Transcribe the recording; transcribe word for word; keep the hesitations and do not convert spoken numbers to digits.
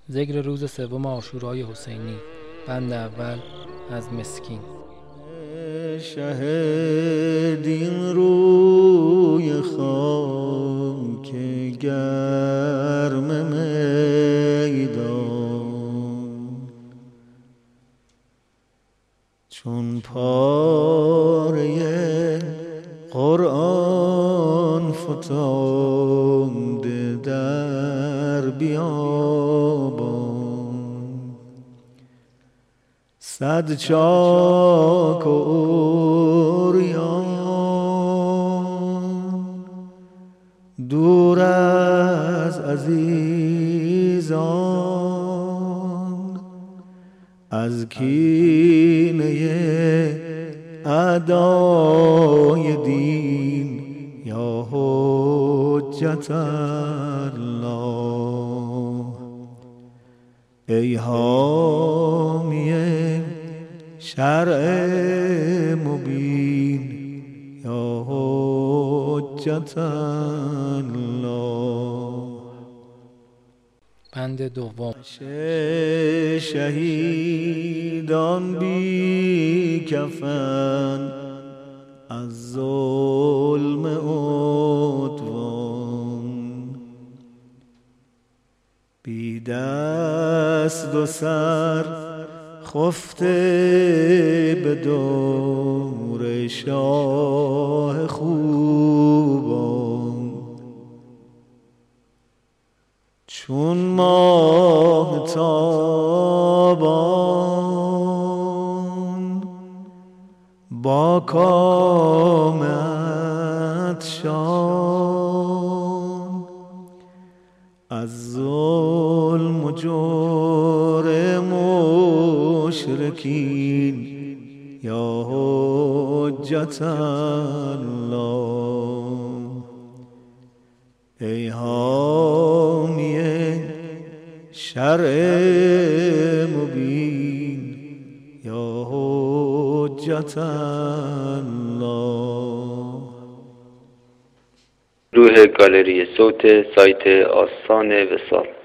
ذکر روز سوم عاشورای حسینی. بند اول از مسکین. شهدین روی خاک گرم میدان، چون پاره قرآن فتاده در بیابان، صد چاک و عریان دور از عزیزان، از کینه اعدای دین یا حجت الله. ای حامی شرع مبین یا حجت الله. بند دوم. شهیدان بی کفن از ظلم عدوان، بی دست و سر خفته به دور شاه خوبان، چون ماه تابان با کامت شان، از ظلم و جور مشرکین یا حجت الله. ای حامی شرع مبین یا حجت الله. روح گالری صوت سایت آستان وصال.